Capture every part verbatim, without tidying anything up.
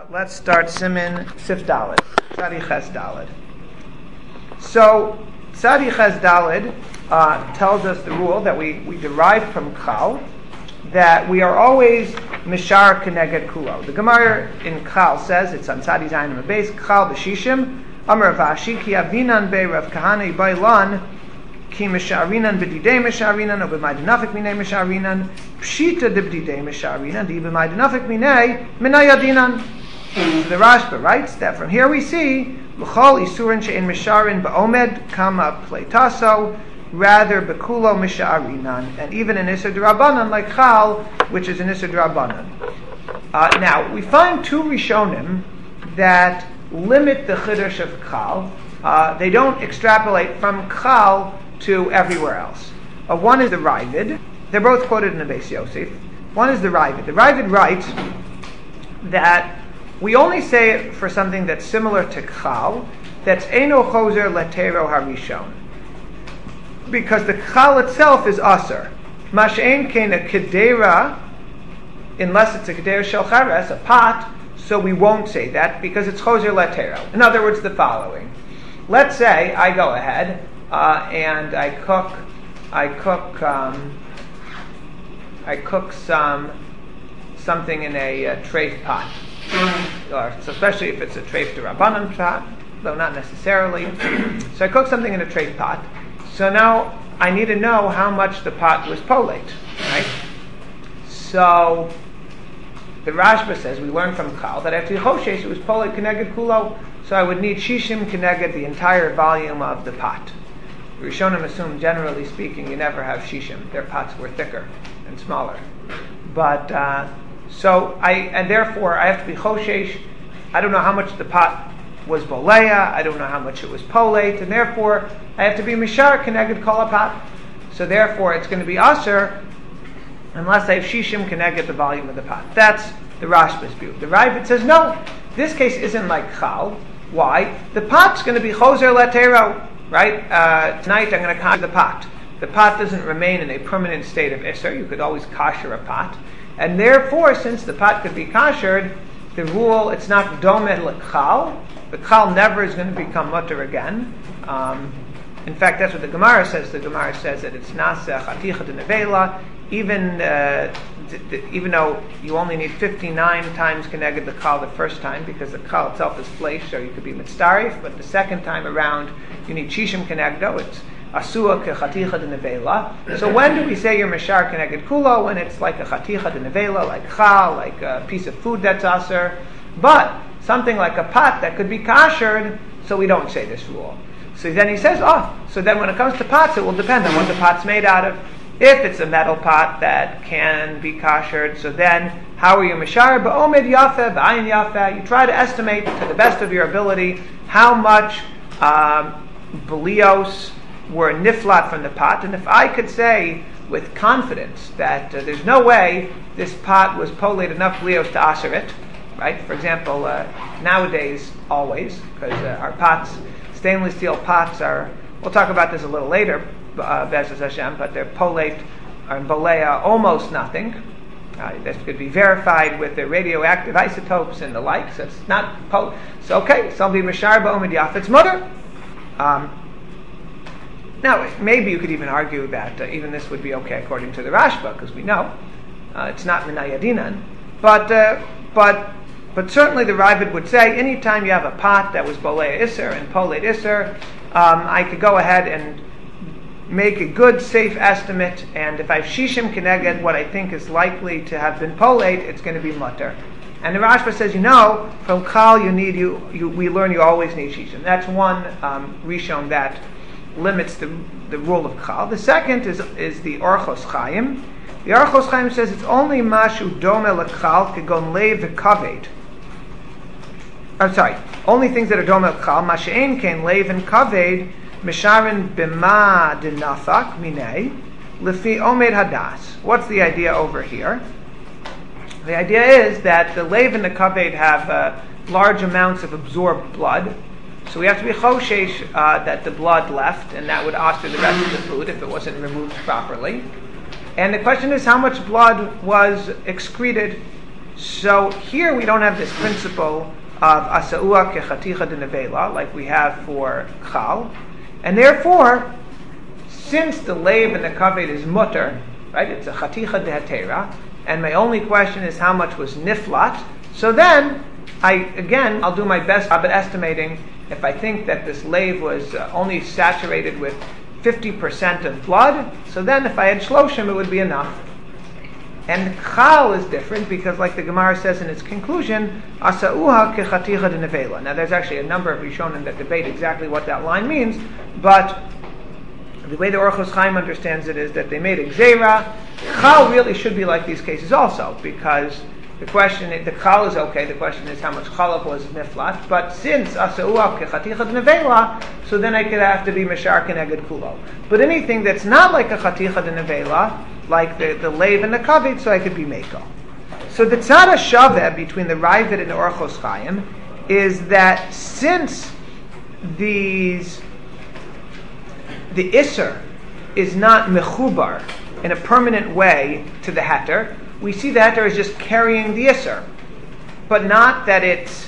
Let's start Siman Sif Daled, Tzadi Ches Daled. So, Tzadi Ches Daled uh, tells us the rule that we, we derive from Chal, that we are always Mishar Keneged Kulo. The Gemara in Chal says, it's on Tzadi Zayin and Beis, Chal B'Shishim, Amar Vashi, Ki Avinan Be Rav Kahana Bailan, Ki Misharinan B'Didei Misharinan, or B'Mai Denafik Minei Misharinan, Pshita de B'Didei Misharinan, Di B'Mai Denafik Minei, Minay Adinan. The Rashba writes that from here we see L'chol Isurin She'en Misharin Ba'omed Kama Pleitaso, rather Bekulo Misharinan, and even in Isser D'Rabbanan like Chal, which is in Isser D'Rabbanan. Uh, now we find two Rishonim that limit the Chiddush of Chal. Uh, they don't extrapolate from Chal to everywhere else. Uh, one is the Ravid. They're both quoted in the Beis Yosef. One is the Ravid. The Ravid writes that we only say it for something that's similar to Chal, that's Eino Chozer Letero Harishon. Because the Chal itself is Aser. Mash'en Kein a Kedera, unless it's a Kedera Shel Chares, a pot, so we won't say that because it's Chozer Letero. In other words, the following. Let's say I go ahead uh, and I cook, I cook, um, I cook some something in a uh, treif pot, or so especially if it's a treif d'Rabbanan pot, though not necessarily. So I cook something in a treif pot. So now I need to know how much the pot was polate, right? So the Rashba says we learn from Chal that after Choshesh it was polate keneged kulo. So I would need shishim keneged, the entire volume of the pot. Rishonim assume, generally speaking, you never have shishim. Their pots were thicker and smaller. But, uh, so I, and therefore I have to be choshesh. I don't know how much the pot was boleya. I don't know how much it was polate. And therefore I have to be mishar keneged kol pot. So therefore it's going to be aser unless I have shishim keneged the volume of the pot. That's the Rashba's view. The Ravid says, no, this case isn't like Chal. Why? The pot's going to be chozer letero, right? Uh, tonight I'm going to kosher the pot. The pot doesn't remain in a permanent state of isser. You could always kosher a pot. And therefore, since the pot could be koshered, the rule, it's not domed l'chal. The chal never is going to become mutter again. Um, in fact, that's what the Gemara says. The Gemara says that it's naseh chaticha de nevela. Even uh, th- th- even though you only need fifty-nine times keneged the chal the first time, because the chal itself is flesh, so you could be mitzarif, but the second time around you need shishim kenegdo. It's asua kechaticha de nevela. So when do we say you're mishar keneged kulo? When it's like a chaticha de nevela, like chal, like a piece of food that's aser. But something like a pot that could be kashered, so we don't say this rule. So then he says, oh, so then when it comes to pots, it will depend on what the pot's made out of. If it's a metal pot that can be koshered, so then how are you mishar? Ba'omed yafeh, ba'ayin yafeh. You try to estimate to the best of your ability how much um, belios were niflat from the pot. And if I could say with confidence that uh, there's no way this pot was polate enough belios to aser it, right? For example, uh, nowadays, always, because uh, our pots, stainless steel pots are, we'll talk about this a little later, Uh, Bezos Hashem, but they're polate and bolea almost nothing. Uh, this could be verified with the radioactive isotopes and the like. So it's not pol. So okay, so I'll be mishar ba'omed yafet's mother. Um, now maybe you could even argue that uh, even this would be okay according to the Rashba, because we know uh, it's not minayadinan. But uh, but but certainly the Ravid would say anytime you have a pot that was bolea iser and polate iser, um, I could go ahead and make a good, safe estimate, and if I have shishim keneged what I think is likely to have been polate, it's going to be mutter. And the Rashba says, you know, from Chal you need you, you we learn you always need shishim. That's one um, rishon that limits the the rule of Chal. The second is is the Orchos Chaim. The Orchos Chaim says it's only mashu dome l'chal kegon leiv v'kaved. I'm sorry, only things that are dome l'chal, mashe'en ken leiv and kaved. Misharin bima denafak minei lefi omed hadas. What's the idea over here? The idea is that the leiv and the kaved have uh, large amounts of absorbed blood, so we have to be choshesh uh, that the blood left, and that would aster the rest of the food if it wasn't removed properly. And the question is how much blood was excreted. So here we don't have this principle of asa'ua kechaticha de nevela like we have for chal, and therefore, since the leiv and the kaved is mutter, right? It's a chaticha de hatera, and my only question is how much was niflat. So then, I again I'll do my best job at estimating. If I think that this leiv was uh, only saturated with fifty percent of blood, so then if I had shloshim, it would be enough. And chal is different because, like the Gemara says in its conclusion, asa'uha kechaticha de nevela. Now, there's actually a number of Rishonim that debate exactly what that line means, but the way the Orchos Chaim understands it is that they made a gzeira. Chal really should be like these cases also, because the question, the chal is okay, the question is how much chalav was niflat, but since asa'uha kechaticha de nevela, so then I could have to be mashar keneged kulo. But anything that's not like a chaticha de nevela, like the, the leiv and the kaved, so I could be meko. So the tzad shaveh between the Raavad and the Orchos Chaim is that since these the iser is not mechubar in a permanent way to the heter, we see the heter is just carrying the iser, but not that it's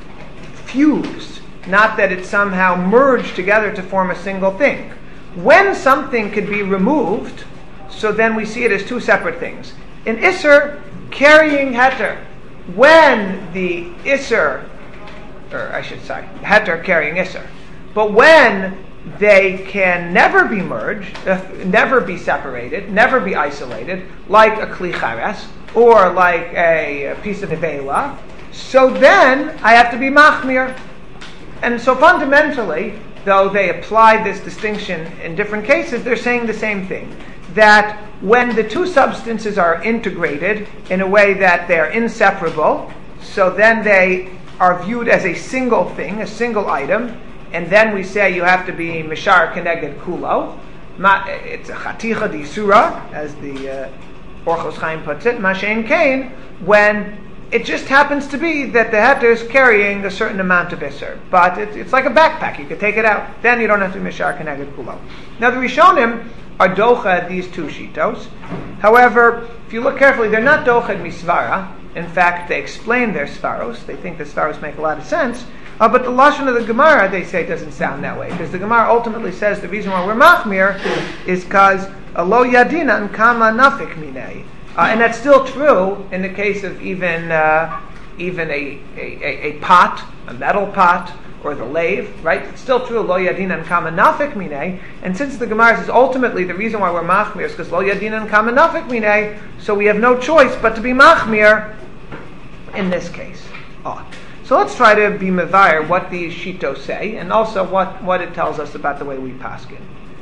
fused, not that it's somehow merged together to form a single thing. When something could be removed, so then we see it as two separate things. An iser carrying heter. When the iser, or I should say, heter carrying iser. But when they can never be merged, uh, never be separated, never be isolated, like a kli chares, or like a, a piece of nevela, so then I have to be machmir. And so fundamentally, though they apply this distinction in different cases, they're saying the same thing. That when the two substances are integrated in a way that they're inseparable, so then they are viewed as a single thing, a single item, and then we say you have to be mishar keneged kulo. It's a chaticha di surah, as the uh, Orchos Chaim puts it, mashen kain, when it just happens to be that the heter is carrying a certain amount of iser, but it, it's like a backpack, you can take it out, then you don't have to be mishar keneged kulo. Now the Rishonim are docha these two shitos. However, if you look carefully, they're not docha misvara. In fact, they explain their svaros. They think the svaros make a lot of sense. Uh, but the lashon of the Gemara, they say, doesn't sound that way, because the Gemara ultimately says the reason why we're machmir is because lo yadinan kama nafik minei, uh, and that's still true in the case of even uh, even a, a, a pot, a metal pot, or the leiv, right? It's still true, lo yadinan kama nafik minei, and since the Gemara says ultimately the reason why we're machmir is because lo yadinan kama nafik minei, so we have no choice but to be machmir in this case. Oh. So let's try to be mevayer what these shitos say, and also what, what it tells us about the way we paskin.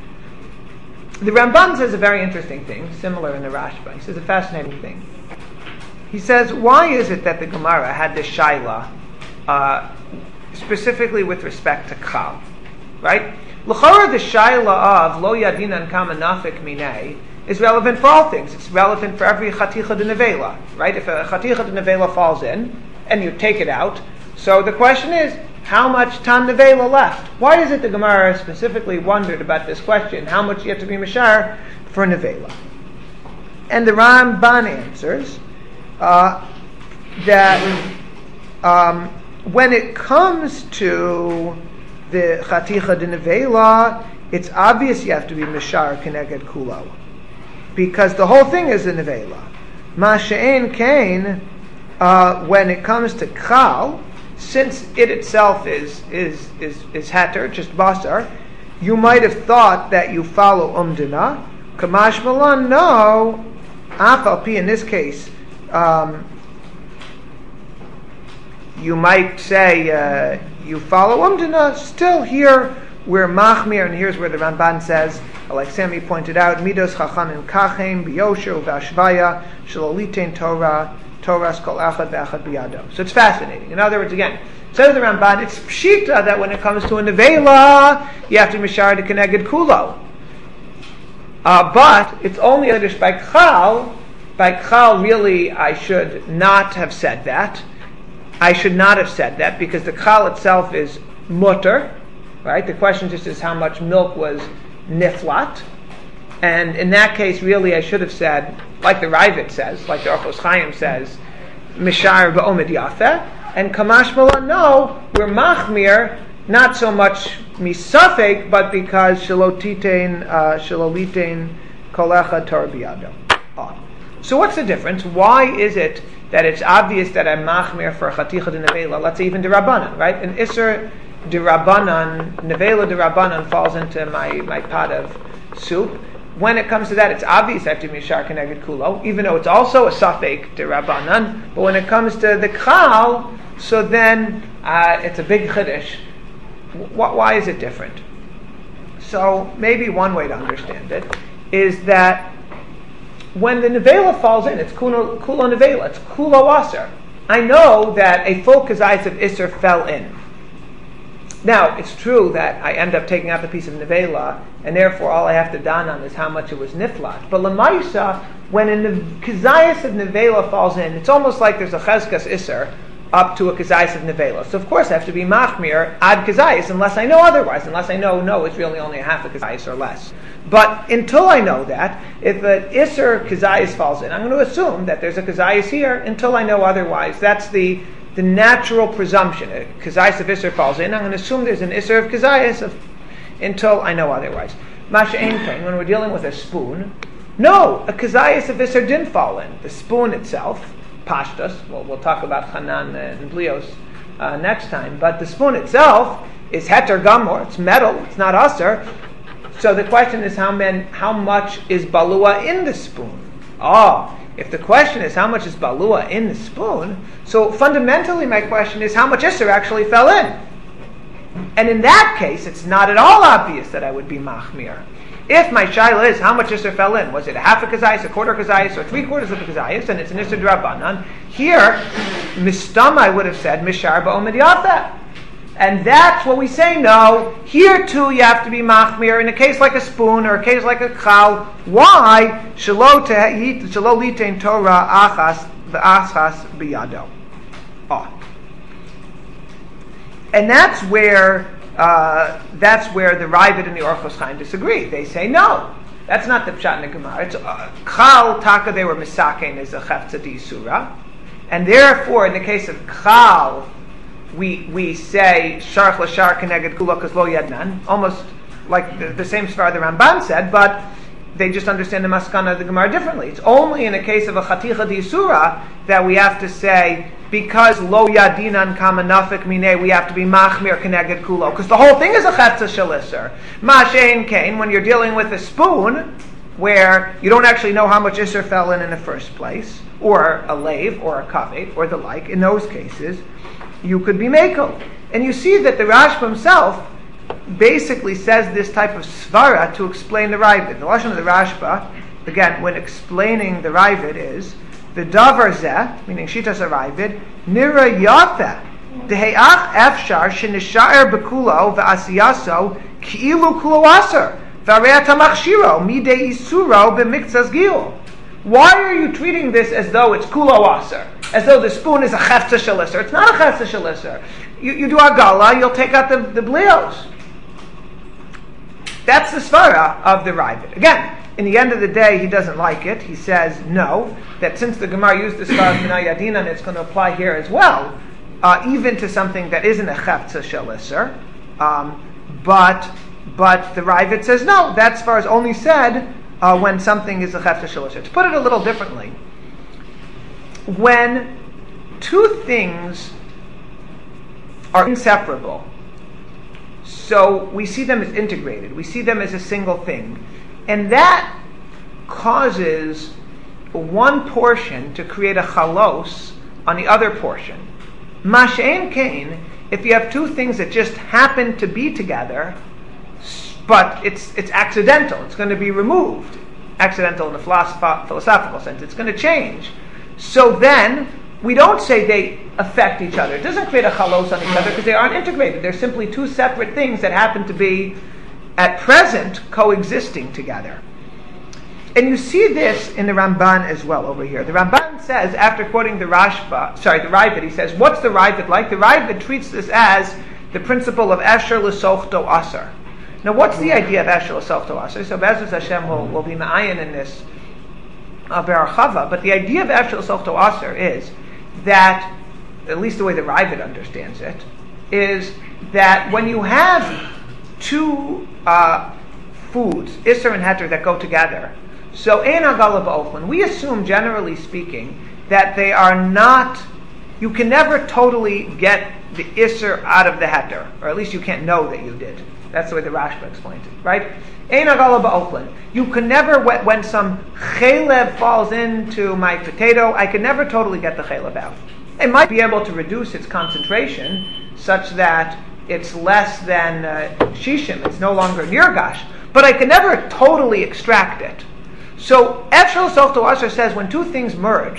The Ramban says a very interesting thing, similar in the Rashba. He says a fascinating thing. He says, why is it that the Gemara had this shaila, uh, specifically with respect to chal, right? L'chora, the shaila of lo yadinan kama nafik minei is relevant for all things. It's relevant for every chaticha de nevela, right? If a chaticha de nevela falls in and you take it out, so the question is, how much tan nevela left? Why is it the Gemara specifically wondered about this question? How much you have to be mashar for nevela? And the Ramban answers uh, that um, when it comes to the chaticha de nevela, it's obvious you have to be mashar keneged kulo, because the whole thing is a nevela. Ma she'en kain, uh, when it comes to chal, since it itself is is is is heter, just basar, you might have thought that you follow umdina. Kamash malan, no. Afal pi, in this case, um, you might say uh, you follow umdina. Still here we're machmir, and here's where the Ramban says, like Sammy pointed out, midos chachamim kachem biyosher uvashvaya shalolitein Torah. Torah kol echad ve'echad biyado. So it's fascinating. In other words, again, says the Ramban, it's pshita that when it comes to a nevela, you have to mishar to keneged kulo. Uh, but it's only understood by chal. By chal, really, I should not have said that. I should not have said that because the chal itself is mutter, right? The question just is how much milk was niflat. And in that case, really, I should have said, like the Raavad says, like the Orchos Chaim says, mishar ba'omid yafeh, and kamash mala, no, we're machmir, not so much misafek, but because shalotitein, uh, shalolitein kolecha tor biyado. Oh. So what's the difference? Why is it that it's obvious that I'm machmir for chaticha de nevela, let's say even de rabbanan, right? An isser de rabbanan, nevela de rabbanan falls into my, my pot of soup. When it comes to that, it's obvious I have to be mishar keneged kulo, even though it's also a safek de rabbanan. But when it comes to the chal, so then uh, it's a big chiddush. Why is it different? So maybe one way to understand it is that when the nevela falls in, it's kulo, kulo nevela, it's kulo aser. I know that a full kazayis of iser fell in. Now, it's true that I end up taking out the piece of nevela, and therefore all I have to don on is how much it was niflat. But lamaisa, when a kazayis of nevela falls in, it's almost like there's a chezkas iser up to a kazayis of nevela. So of course I have to be machmir ad kazayis unless I know otherwise, unless I know, no, it's really only a half a kazayis or less. But until I know that, if an iser kazayis falls in, I'm going to assume that there's a kazayis here until I know otherwise. That's the the natural presumption. A kazayis of iser falls in, I'm going to assume there's an iser of kazayis of, until I know otherwise. Masha ein kain, when we're dealing with a spoon, no, a kazayis of iser didn't fall in. The spoon itself, pashtas, well, we'll talk about chanan and blios uh, next time, but the spoon itself is heter gamor, it's metal, it's not aser. So the question is how, men, how much is balua in the spoon? Oh, if the question is how much is balua in the spoon, so fundamentally my question is how much iser actually fell in. And in that case, it's not at all obvious that I would be machmir. If my shaila is how much iser fell in, was it a half a kazayis, a quarter kazayis, or three quarters of a kazayis, and it's an iser drabanan, here, mistam I would have said mishar ba'omid yafeh. And that's what we say, no, here too you have to be machmir in a case like a spoon or a case like a chal. Why? Shelo litein Torah achas v'achas biyado. Oh. And that's where uh, that's where the Ravid and the Orchos Chaim disagree. They say, no, that's not the pshat in the Gemara. It's uh, chal taka, they were misakein is a chefza d'isura. And therefore, in the case of chal, we we say sharch l'shar keneged kula because lo yadnan, almost like the, the same svar the Ramban said, but they just understand the maskana of the Gemara differently. It's only in a case of a chaticha d'isura that we have to say because lo yadinan kama nafik mineh, we have to be machmir keneged kulo because the whole thing is a chetza shel iser. Mashein kain, when you're dealing with a spoon where you don't actually know how much iser fell in in the first place, or a lave or a kavet or the like, in those cases you could be mekel. And you see that the Rashba himself basically says this type of svara to explain the Ravid. The lashon of the Rashba, again, when explaining the Ravid is the davar zeh, meaning shitas Ravid, nira yafeh deheach efshar shenishar bekulo ve'asiyaso ki'ilu kulo aser v'arei tamachshiro midei isuro b'miktzas gil. Why are you treating this as though it's kulo aser? As though the spoon is a chefza shel iser. It's not a chefza shel iser. You, you do agala, you'll take out the, the blios. That's the svara of the Ravid. Again, in the end of the day, he doesn't like it. He says no, that since the Gemara used the svara of Minay Yadina, and it's going to apply here as well, uh, even to something that isn't a chefza shel iser. Um, but but the Ravid says no. That svara is only said Uh, when something is a chefza shel iser. To put it a little differently, when two things are inseparable, so we see them as integrated, we see them as a single thing, and that causes one portion to create a chalos on the other portion. Mashein kain, if you have two things that just happen to be together, but it's it's accidental. It's going to be removed. Accidental in the philosoph- philosophical sense. It's going to change. So then, we don't say they affect each other. It doesn't create a chalos on each other because they aren't integrated. They're simply two separate things that happen to be, at present, coexisting together. And you see this in the Ramban as well over here. The Ramban says, after quoting the Rashba, sorry, the Ravid, he says, what's the Ravid like? The Ravid treats this as the principle of Esher l'sochto aser. Now, what's the idea of Esher l'sochto aser? So, Be'ezus Hashem will, will be ma'ayin in this uh, Berachava, but the idea of Esher l'sochto aser is that, at least the way the Ravid understands it, is that when you have two uh, foods, Isser and Heter, that go together, so Ein Hagala B'Oflin, we assume, generally speaking, that they are not, you can never totally get the Isser out of the Heter, or at least you can't know that you did. That's the way the Rashba explains it, right? Ein Hagala B'Oflin. You can never, when some chalev falls into my potato, I can never totally get the chalev out. It might be able to reduce its concentration such that it's less than uh, shishim, it's no longer nirgash, but I can never totally extract it. So Efshel Sof Asher says when two things merge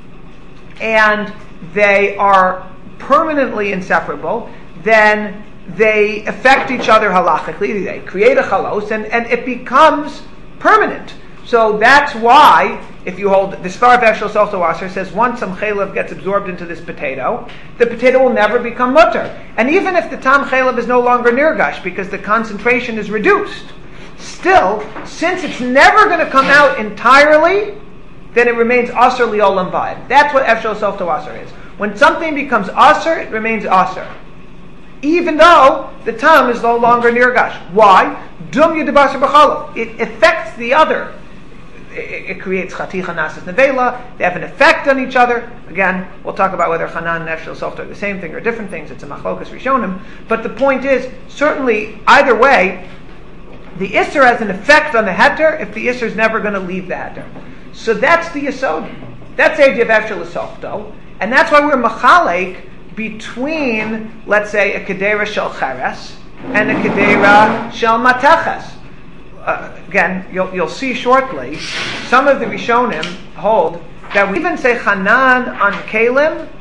and they are permanently inseparable, then they affect each other halachically, they create a chalos, and, and it becomes permanent. So that's why, if you hold, the Svar of Efshel Sof Asher says once some chalev gets absorbed into this potato, the potato will never become mutter. And even if the tam chalev is no longer nirgash, because the concentration is reduced, still, since it's never going to come out entirely, then it remains aser liolam va'ed. That's what Efshel Sof Asher is. When something becomes aser, it remains aser, even though the tam is no longer nirgash. Why? Dum yedabasar b'chalav. It affects the other. It, it creates chaticha nasas nevela. They have an effect on each other. Again, we'll talk about whether Hanan and Efshel Sof are the same thing or different things. It's a machlokas rishonim. But the point is, certainly, either way, the Isser has an effect on the Heter if the Isser is never going to leave the Heter. So that's the Yesod. That's the idea of Efshel Softo. And that's why we're Machalek between, let's say, a Kedera Shel Cheres and a Kedera Shel Mateches. Uh, again, you'll, you'll see shortly, some of the Rishonim hold that we even say Hanan on Kalim,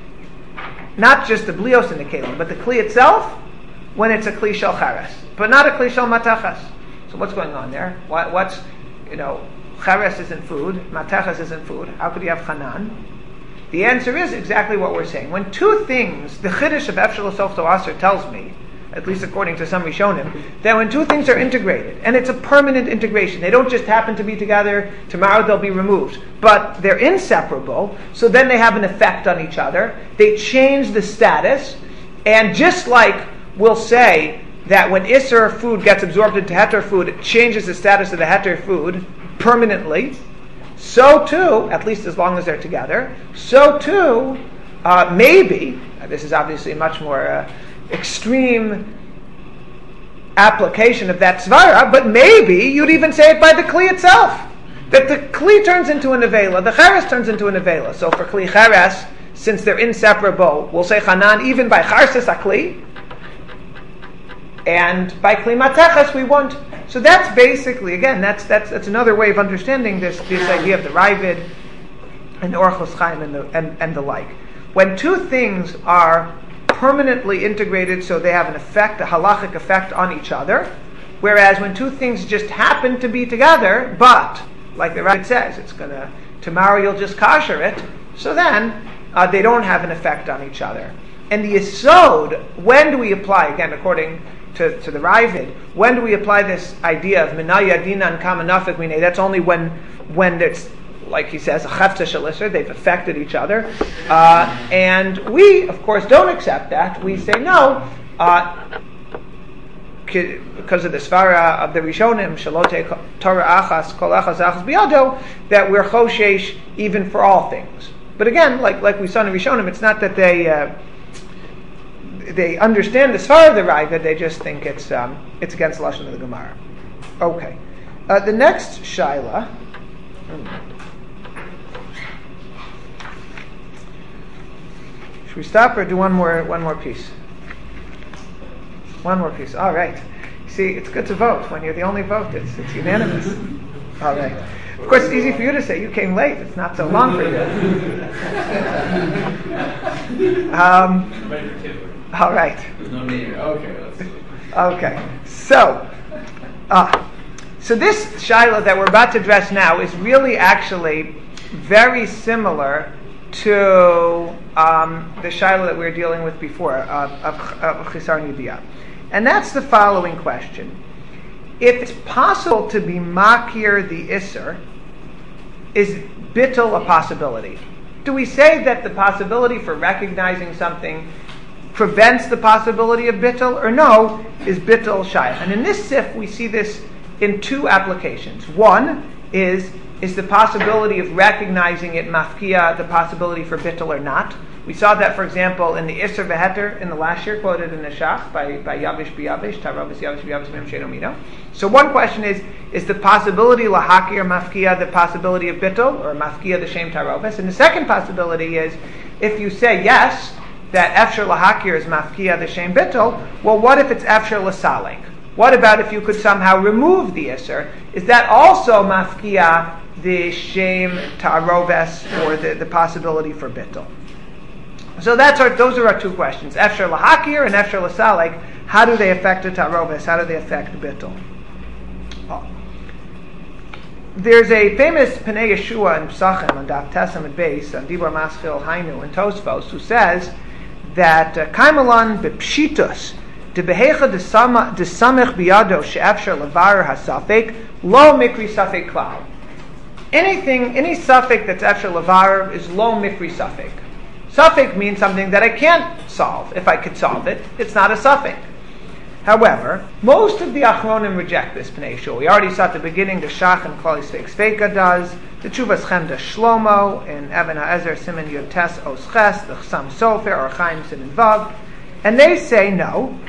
not just the Blios in the Kalim, but the Kli itself, when it's a Kli Shel Cheres, but not a Kli Shel Mateches. So what's going on there? What, what's, you know, Cheres isn't food, Mateches isn't food. How could you have Hanan? The answer is exactly what we're saying. When two things, the Chiddush of Efshel Sof Aser tells me, at least according to some Rishonim, that when two things are integrated, and it's a permanent integration, they don't just happen to be together, tomorrow they'll be removed, but they're inseparable, so then they have an effect on each other, they change the status, and just like we'll say that when Isser food gets absorbed into Heter food, it changes the status of the Heter food permanently, so too, at least as long as they're together, so too, uh, maybe, this is obviously a much more uh, extreme application of that svara, but maybe you'd even say it by the Kli itself, that the Kli turns into a nevela, the Cheres turns into a nevela. So for Kli Cheres, since they're inseparable, we'll say Hanan even by Charsis HaKli, and by Kli Mateches we want. So that's basically, again, that's that's that's another way of understanding this this idea of the Ravid and Orchos Chaim and the and, and the like. When two things are permanently integrated, so they have an effect, a halachic effect on each other, whereas when two things just happen to be together, but like the Ravid says, it's gonna tomorrow you'll just kasher it, so then uh, they don't have an effect on each other. And the Yesod, when do we apply, again according to, to the Ravid, when do we apply this idea of Minaya Dina and Kamanafik Minay? That's only when when it's, like he says, a Chefta Shalisser, they've affected each other. Uh, and we, of course, don't accept that. We say no, uh, because of the Svara of the Rishonim, Shalote Torah Achas, Kol Achas Achas Biyado, that we're Choshesh even for all things. But again, like like we saw in the Rishonim, it's not that they uh, they understand the Svara of the Ravid, they just think it's um, it's against the Lashon of the Gemara. Okay. Uh, the next Shaila. Should we stop or do one more one more piece? One more piece. All right. See, it's good to vote. When you're the only vote, it's, it's unanimous. All right. Of course, it's easy for you to say you came late. It's not so long for you. um, all right. There's no need. Okay. Let's see. Okay. So, uh, so this Shaila that we're about to address now is really actually very similar to um, the Shaila that we were dealing with before uh, of, of Chisar Nidiyah. And that's the following question. If it's possible to be makir the Isser, is bittul a possibility? do we say that the possibility for recognizing something prevents the possibility of bittul, or no, is bittul shaykh? And in this sif, we see this in two applications. One is, is the possibility of recognizing it mafkia, the possibility for bittul or not. We saw that, for example, in the Isser V'Heter in the last year, quoted in the Shach by, by Yavish B'Yavish, Taravas Yavish B'Yavish Mem Sheino Mino. So one question is, is the possibility lahaki or mafkia the possibility of bittul, or mafkia the shem tarovas? And the second possibility is, if you say yes, that efshar lahakir is mafkia the shem bittul, well, what if it's efshar lasalik? What about if you could somehow remove the Isser? Is that also mafkia the shem taroves, or the, the possibility for bittul? So that's our, those are our two questions. Efshar lahakir and efshar lasalik. How do they affect the taroves? How do they affect bittul? Oh. There's a famous Pnei Yeshua in Psachim on Daf Tesam and Beis on Dibur Maschil Hainu and Tosfos, who says that Kaimalan bepshitus debehecha desamech biyado she'efshar levarer hasafek lo mikri safek klal. Anything, any suffix that's efshar levarer is lo mikri safek. Suffix means something that I can't solve. If I could solve it, it's not a suffix. However, most of the Achronim reject this Pnei Yeshua. We already saw at the beginning the Shach and Klal Yisrael Sveika does, the Tshuvas Chemda Shlomo, and Even HaEzer Siman Yud Tes Os Ches, the Chasam Sofer, or Chaim Siman Vav, and they say no,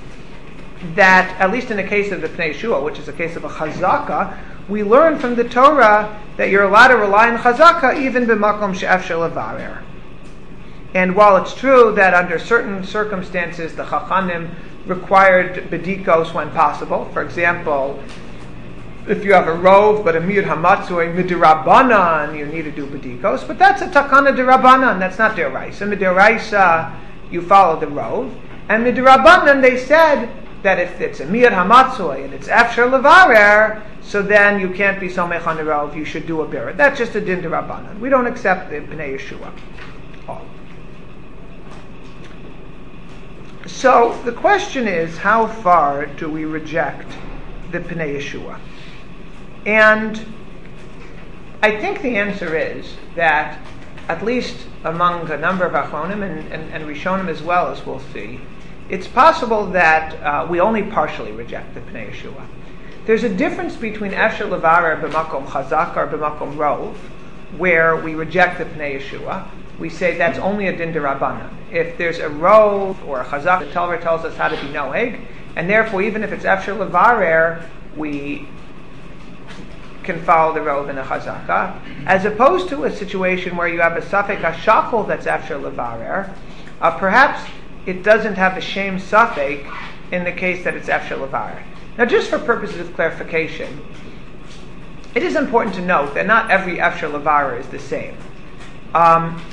that at least in the case of the Pnei Yeshua, which is a case of a Chazaka, we learn from the Torah that you're allowed to rely on Chazaka even b'makom she'efshar levarer. And while it's true that under certain circumstances the Chachamim required bedikos when possible, for example, if you have a rov but a mir hamatzui midirabanan, you need to do bedikos, but that's a takana dirabanan, that's not deraisa. Midiraisa, you follow the rov, and midirabanan, they said that if it's a mir hamatzui and it's efshar levarer, so then you can't be somech on the rov, you should do a birat. That's just a din dirabanan. We don't accept the Pnei Yeshua. Oh. So the question is, how far do we reject the Pnei Yeshua? And I think the answer is that, at least among a number of Achronim and, and, and Rishonim as well, as we'll see, it's possible that uh, we only partially reject the Pnei Yeshua. There's a difference between Efshar Levarer b'makom Chazak or b'makom Rov, where we reject the Pnei Yeshua. We say that's only a din derabanan. If there's a rov or a chazak, the Torah tells us how to be noeg, and therefore even if it's efshar levarer, we can follow the rov and the chazaka, as opposed to a situation where you have a suffix hashachol that's efshar levarer. Uh, perhaps it doesn't have a shame suffix in the case that it's efshar levarer. Now, just for purposes of clarification, it is important to note that not every efshar levarer is the same. Um,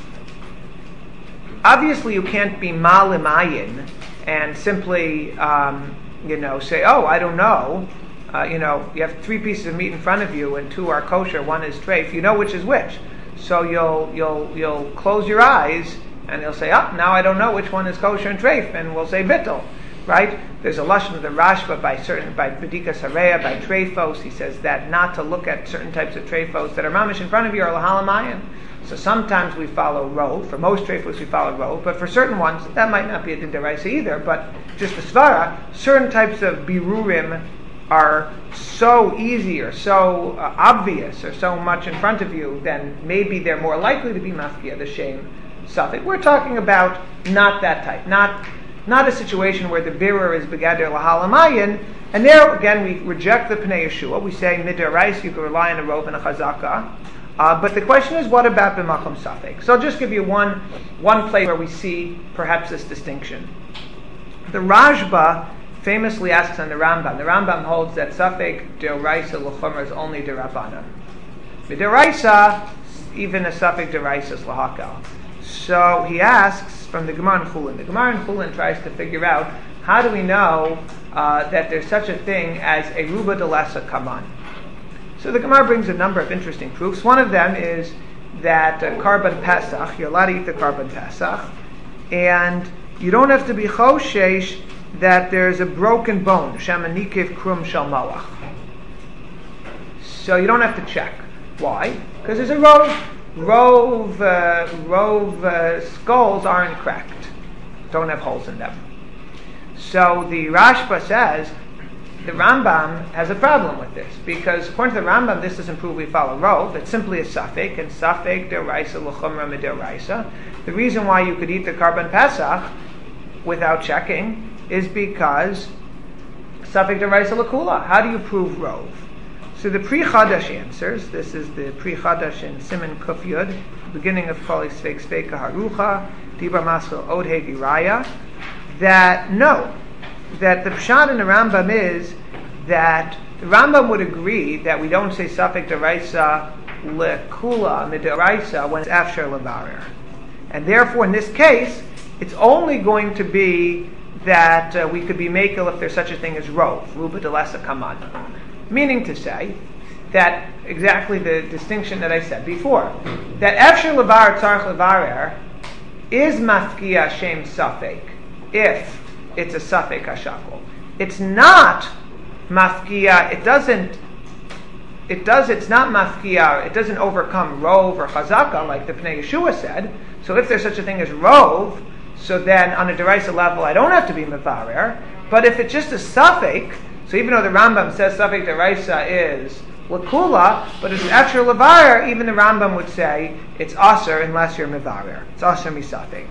Obviously, you can't be malimayin and simply, um, you know, say, "Oh, I don't know." Uh, you know, you have three pieces of meat in front of you, and two are kosher, one is treif. You know which is which, so you'll you'll you'll close your eyes, and you'll say, "Oh, now I don't know which one is kosher and treif," and we'll say bittul, right? There's a lashon of the Rashba by certain by Bedikas Hareya by treifos. He says that not to look at certain types of treifos that are mamish in front of you are lahalamayin. So sometimes we follow rov. For most treifos we follow rov, but for certain ones that might not be a din deraisa either. But just the svara, certain types of birurim are so easy or so uh, obvious or so much in front of you, then maybe they're more likely to be mafkia, the shame suffix. We're talking about not that type, not not a situation where the birur is begader lahalamayin, and there again we reject the Pnei Yeshua. We say midiraisa you can rely on a rov and a chazaka. Uh, but the question is, what about b'makom safek? So I'll just give you one one place where we see perhaps this distinction. The Rashba famously asks on the Rambam. The Rambam holds that safek deraisa l'chomer is only derabanan. Deraisa, even a safek deraisa is lahakal. So he asks from the Gemara in Chulin. The Gemara in Chulin tries to figure out, how do we know uh, that there's such a thing as a ruba delesa kaman? So the Gemara brings a number of interesting proofs. One of them is that uh, Karban Pesach, you're allowed to eat the Karban Pesach, and you don't have to be choshesh that there's a broken bone, Shamanikiv Krum Shal Malach. So you don't have to check. Why? Because there's a rov. rove, uh, rove uh, skulls aren't cracked, don't have holes in them. So the Rashba says the Rambam has a problem with this, because according to the Rambam, this doesn't prove we follow rove. It's simply a suffix, and suffix deraisa l'chumra mideraisa. The reason why you could eat the Karban Pesach without checking is because suffix deraisa l'kula. How do you prove rove? So the Pri Chadash answers. This is the Pri Chadash in Siman Kuf Yud, beginning of Kali Sveik Sveika Harucha Dibra Maschil Od Hegiraya. That no, that the pshat in the Rambam is that the Rambam would agree that we don't say suffix deraisa lekula mideraisa when it's after levarer, and therefore in this case it's only going to be that uh, we could be makel if there's such a thing as rove ruba delesa kaman, meaning to say that exactly the distinction that I said before, that after levarer tzarich levarer is mafkia shem suffix if it's a suffix hashakol. It's not mafkia. It doesn't. It does. It's not mafkia. It doesn't overcome rove or chazaka like the Pnei Yeshua said. So if there's such a thing as rove, so then on a deraisa level I don't have to be mevarer. But if it's just a suffix, so even though the Rambam says suffix deraisa is lakula, but it's after levarer, even the Rambam would say it's aser unless you're mevarer. It's aser misafik.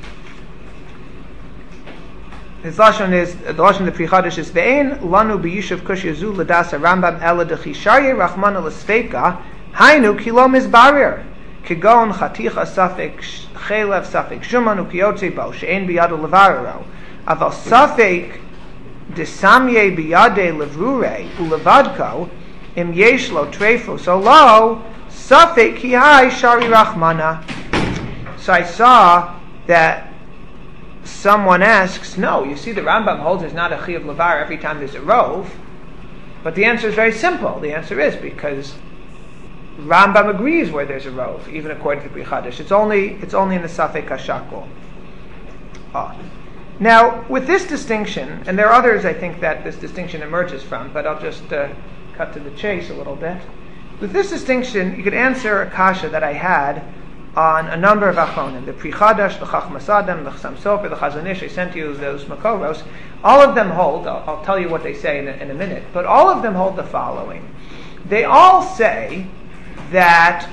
His lashon is the lashon of the Pri Chadash is ve'en lanu b'yishuv kush yazu l'dasa Rambam ela dechisharye rachmana l'sfeika hainu kilo mizbarir kigon chaticha safek chelev safek shuman ukiyotze bo she'en biyado levarero aval safek desamye biyade levrure ulevadko im yesh lo trefo so lo safek hihai shari rachmana. So I saw that someone asks, no, you see the Rambam holds there's not a chi of levar every time there's a rove, but the answer is very simple. The answer is because Rambam agrees where there's a rove, even according to Pri Chadash. It's only it's only in the Safek HaShakol. Oh. Now, with this distinction, and there are others I think that this distinction emerges from, but I'll just uh, cut to the chase a little bit. With this distinction, you could answer a kasha that I had on a number of achronim, the Pri Chadash, the Chachmas Adam, the Chassam Sofer, the Chazon Ish. I sent you those makoros. All of them hold, I'll, I'll tell you what they say in a, in a minute, but all of them hold the following. They all say that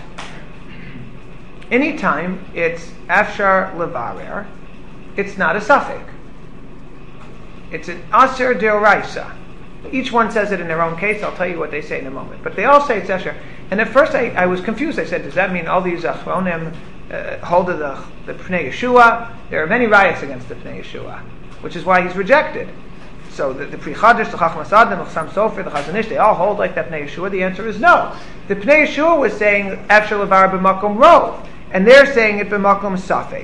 anytime it's afshar levarer, it's not a suffix. It's an aser deoraisa. Each one says it in their own case. I'll tell you what they say in a moment. But they all say it's afshar. And at first I, I was confused. I said, does that mean all these achronim uh, hold of the, the Pnei Yeshua? There are many riots against the Pnei Yeshua, which is why he's rejected. So the, the Pri Chadash, the Chachmas Adam, the Chassam Sofer, the Chazon Ish, they all hold like that Pnei Yeshua. The answer is no. The Pnei Yeshua was saying afshar levar b'makom rov, and they're saying it b'makom safek.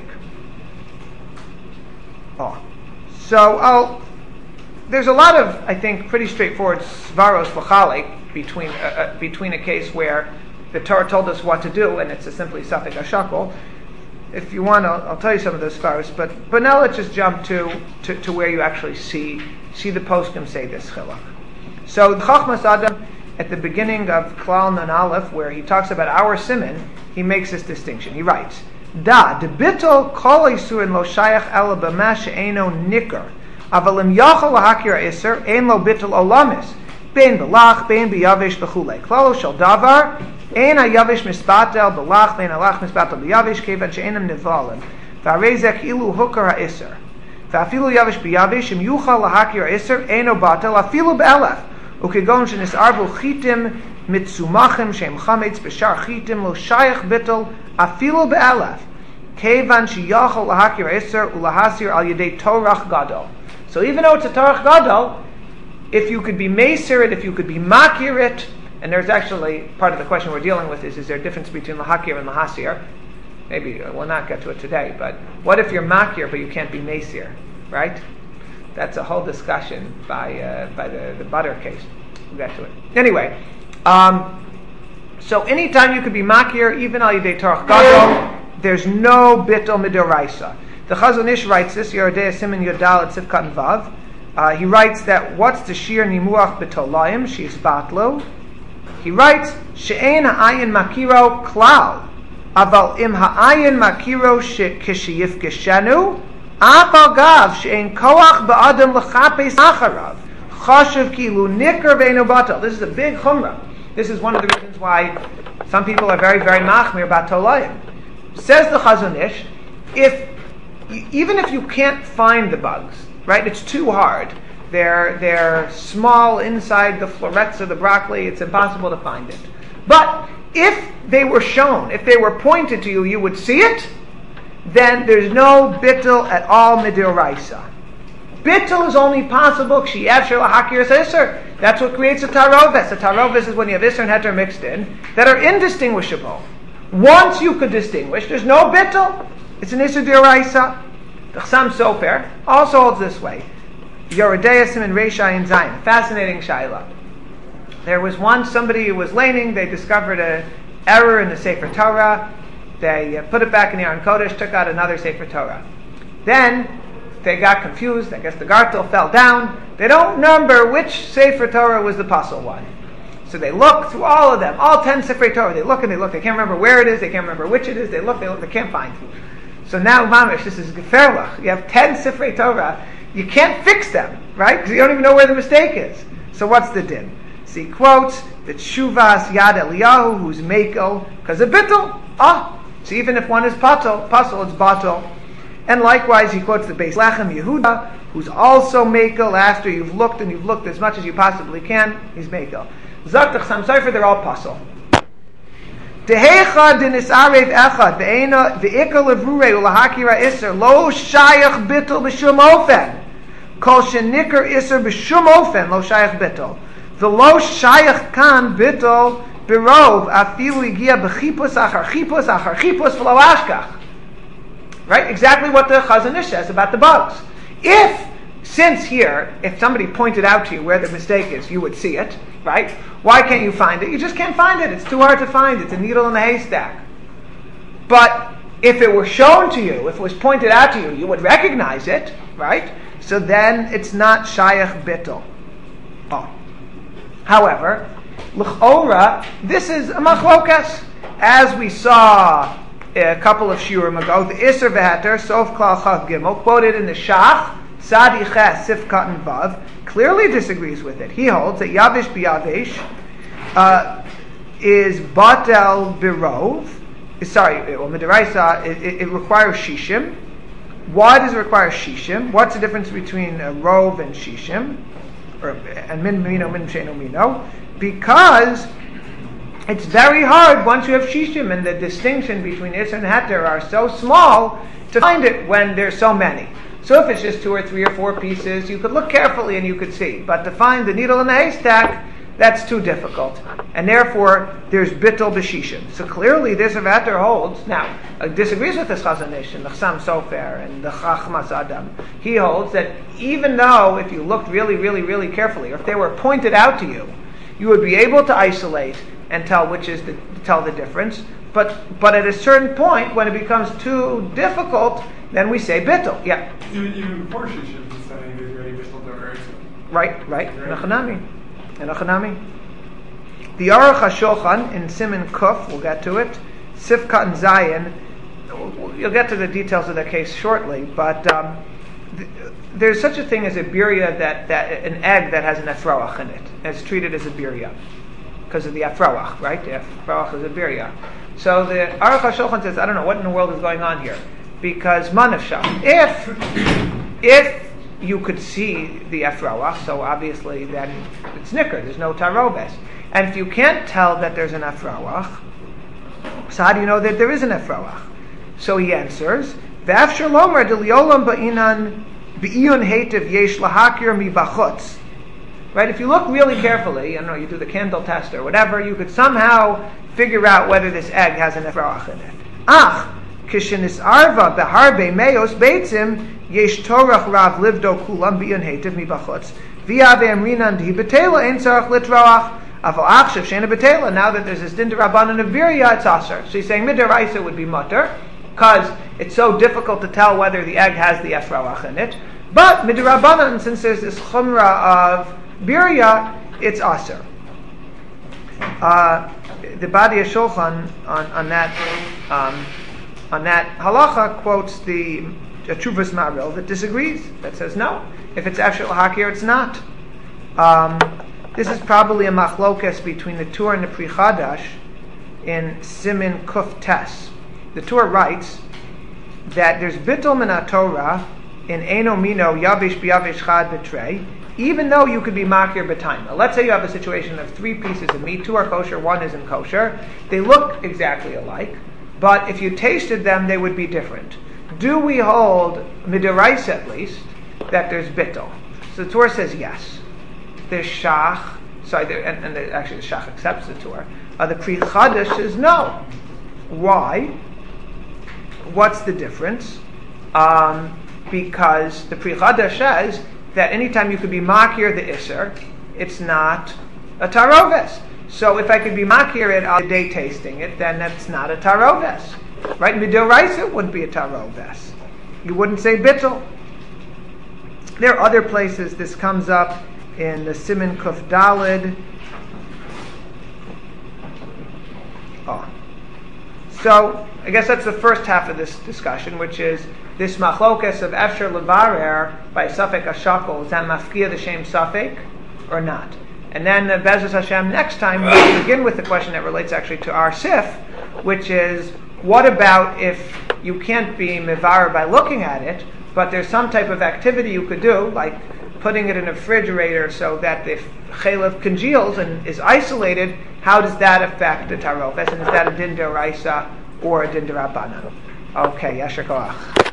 Oh, so I'll. There's a lot of, I think, pretty straightforward svaros l'chalik between uh, uh, between a case where the Torah told us what to do and it's a simply suffix hashakol. If you want, I'll, I'll tell you some of those svaros. But but now let's just jump to, to, to where you actually see see the poskim say this chiluk. So the Chachmas Adam at the beginning of Klal Nun Aleph, where he talks about our siman, he makes this distinction. He writes, "Da de bitol kol isurin lo shayach ela b'ma she'eno nikar." Avalim yachol lahakir iser ein lo bittul olamis ben belach ben biyavish b'chulei klalo shel davar ein hayavish mispatel belach ben alach mispatel biyavish kevan she'enim nivalim v'arezek ilu hukar haiser v'afilu yavish biyavish im yuchal lahakir iser ein o batel afilu be'elef ukegon shenisarvu chitim mitzumachim shem chametz b'shar chitim lo shayach bittul afilu be'elef kevan sheyachol lahakir iser ulahasir al yedei torach gadol. So even though it's a Torach Gadol, if you could be Meisir it, if you could be Makir it, and there's actually, part of the question we're dealing with is, is there a difference between Lahakir and Lahasir? Maybe, we'll not get to it today, but what if you're Makir but you can't be Meisir, right? That's a whole discussion by uh, by the, the butter case. We'll get to it. Anyway, um, so anytime you could be Makir, even Al Yidei Torach Gadol, there's no Bittul Midoraisa. The Chazon Ish writes this, Yerodei Siman Yodal at Sivkat Vav. Uh, he writes that what's the Shir Nimuach B'tolayim, she's Batlo. He writes, She'ein ha'ayin makiro klal, Aval im ha'ayin makiro kishiyifkeshenu, af al gav she'en koach ba'adam l'chapes acharav, chashav kilu nikr ve'enu batal. This is a big chumrah. This is one of the reasons why some people are very, very machmir about tolayim. Says the Chazon Ish, if even if you can't find the bugs, right? It's too hard. They're they're small inside the florets of the broccoli. It's impossible to find it. But if they were shown, if they were pointed to you, you would see it. Then there's no bittul at all midiraisa. Bittul is only possible k'shiyevshir lahakir iser. That's what creates a taroves. A taroves is when you have iser and heter mixed in that are indistinguishable. Once you could distinguish, there's no bittul. It's an iser diraisa. The Chassam Sofer also holds this way. Yoredeyasim and Reisha and Zayin. Fascinating shaila. There was once somebody who was laning. They discovered an error in the Sefer Torah. They uh, put it back in the Aron Kodesh, took out another Sefer Torah. Then they got confused. I guess the Gartel fell down. They don't number which Sefer Torah was the puzzle one. So they look through all of them, all ten Sefer Torah. They look and they look. They can't remember where it is. They can't remember which it is. They look, they look, they can't find it. So now, mamish, this is geferlach. You have ten Sefer Torah. You can't fix them, right? Because you don't even know where the mistake is. So what's the din? So he quotes the Tshuvas Yad Eliyahu, who's Mekel, because of bittul. Ah, so even if one is patul, pasul, it's batul. And likewise, he quotes the Beis Lechem Yehuda, who's also Mekel. After you've looked and you've looked as much as you possibly can, he's Mekel. Zak the Chassam Sofer, they're all pasul. Dehecha dinis arev echad ve'ena ve'ikar levurei ulahakira iser lo shayach bittul b'shum ofen. Kol shenikar iser b'shum ofen lo shayach bittul. The lo shayach kan bittul birov afilu igia b'chipus achar chipus achar chipus v'lo ashkach. Right? Exactly what the Chazon Ish says about the bugs. If, since here, if somebody pointed out to you where the mistake is, you would see it, right? Why can't you find it? You just can't find it. It's too hard to find. It's a needle in a haystack. But if it were shown to you, if it was pointed out to you, you would recognize it, right? So then it's not shayach bittul. Oh. However, l'chora, this is a machlokas. As we saw a couple of shiurim ago, the Isser v'heter, Sof Klal Chav Gimel, quoted in the Shach, Sadi Ches, Sif Katan Vav, clearly disagrees with it. He holds that Yavish B'Yavish uh, is Batel Birov, sorry, well, Midaraisa, it, it, it requires Shishim. Why does it require Shishim? What's the difference between a Rov and Shishim? Or, and Min Mino, Min Sheno Mino? Because it's very hard once you have Shishim and the distinction between Isser and Heter are so small to find it when there's so many. So if it's just two or three or four pieces, you could look carefully and you could see. But to find the needle in the haystack, that's too difficult. And therefore, there's bittul b'shishim. So clearly, this Heter holds, now, uh, disagrees with this Chazon Ish and the Chassam Sofer and the Chachmas Adam. He holds that even though if you looked really, really, really carefully, or if they were pointed out to you, you would be able to isolate and tell which is the, tell the difference. But but at a certain point, when it becomes too difficult, then we say bittul. Yeah. Even even four shishim is saying there's already bittul to. Right, right. Nachanami, and Nachanami. The Aruch HaShulchan in Siman Kuf, we'll get to it. Sifkat and Zayin. You'll get to the details of the case shortly, but um, th- there's such a thing as a birya that, that an egg that has an afroach in it. It's treated as a birya because of the afroach, right? The afroach is a birya. So the Aruch HaShulchan says, I don't know what in the world is going on here, because manavsha. If if you could see the afroach, so obviously then it's nicker. There's no tarobes. And if you can't tell that there's an afroach, so how do you know that there is an afroach? So he answers, V'afshar lomer deliolam ba'inan b'iyun hetiv yesh lahakir mi bachutz. Right? If you look really carefully, I don't know, you do the candle test or whatever, you could somehow figure out whether this egg has an afroach in it. Ach, kishenis arva beharbe meos beitzim yesh torach rav livdo kulam b'iyun hetiv mi bachutz. V'yave amrinan d'hi betela ein tzarach litroach. Now that there's this din d'Rabbanan of birya, it's aser. So he's saying midaraisa would be mutter, because it's so difficult to tell whether the egg has the efrauach in it. But mid'Rabbanan, since there's this chumrah of birya, it's aser. Uh, the Badi Shulchan on, on that um, on that halacha quotes the Chuvas Maril that disagrees, that says no. If it's Efshel Hakir, it's not. Um, this is probably a machlokes between the Tur and the Pri Chadash in Simin Kuf Tes. The Tur writes that there's bittul min Torah in Eino Mino Yavish B'Yavish Chad B'Trei, even though you could be makir b'taima. Let's say you have a situation of three pieces of meat, two are kosher, one isn't kosher. They look exactly alike, but if you tasted them, they would be different. Do we hold, midiraisa at least, that there's bittul? So the Torah says yes. There's shach, sorry, there, and, and the, actually the shach accepts the Torah. Uh, the Pri Chadash says no. Why? What's the difference? Um, because the Pri Chadash says that anytime you could be makir the iser, it's not a taroves. So if I could be makir it on the day tasting it, then that's not a taroves. Right? Midoraisa wouldn't be a taroves. You wouldn't say bittul. There are other places this comes up in the Siman Kuf Dalid. Oh. So I guess that's the first half of this discussion, which is this machlokas of Efsher Levarer by Safek Ashakol. Is that mafkia the shem Safek or not? And then uh, Bezos Hashem next time we'll begin with the question that relates actually to our sif, which is what about if you can't be mevarer by looking at it, but there's some type of activity you could do, like putting it in a refrigerator so that the chaylev congeals and is isolated. How does that affect the taroves? And is that a din deraisa or a din derabanan? Okay, yasher koach.